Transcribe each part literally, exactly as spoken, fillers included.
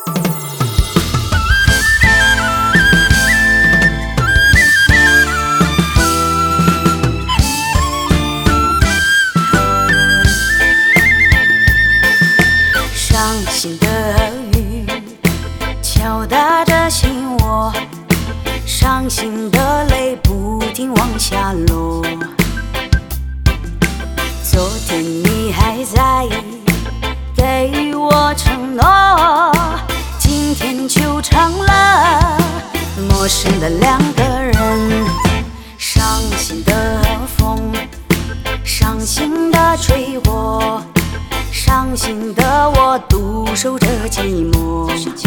伤心的雨敲打着心窝，伤心的泪不停往下落。昨天你还在给我承诺，今天就成了陌生的两个人。伤心的风，伤心的吹过，伤心的我独守着寂寞。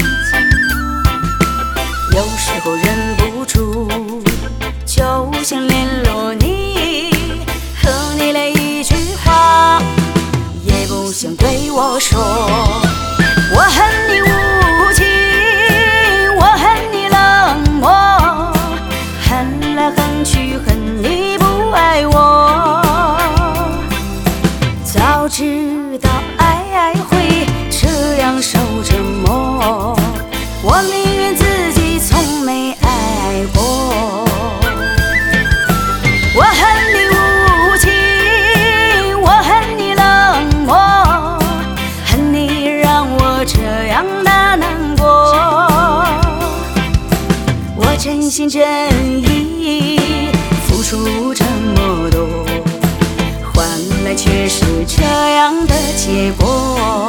有时候忍不住就想联络你，和你来一句话也不想对我说。我恨你无情，我恨你冷漠，恨来恨去恨你不爱我。早知道爱会这样受折磨，我宁愿自己从没爱过。我恨你无情，我恨你冷漠，恨你让我这样的难过。我真心真意付出这么多，换来却是这样的结果。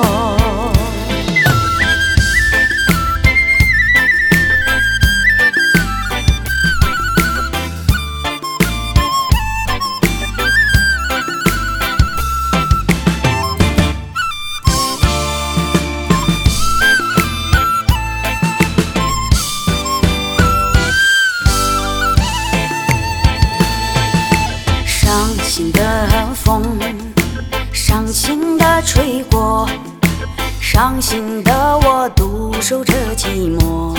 伤心的风，伤心的吹过，伤心的我独守着寂寞。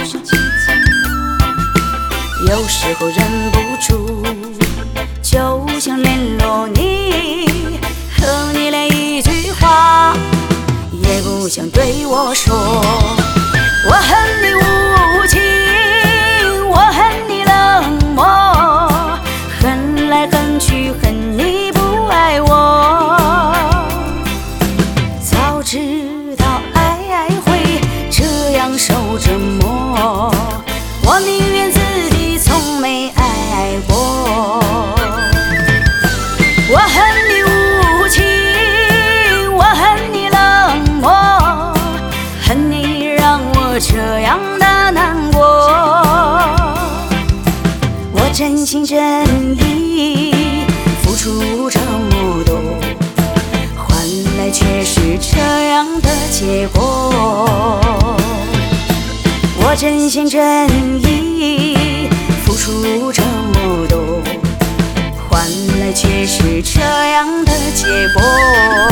有时候忍不住就想联络你，和你来一句话也不想对我说。我恨你无情，我恨你冷漠，恨来恨去恨你不爱我。早知道爱会这样受折磨，我宁愿自己从没爱过。我恨你无情，我恨你冷漠，恨你让我这样的难过。我真心真意付出这么多，换来却是这样的结果。我真心真意付出这么多，换来却是这样的结果。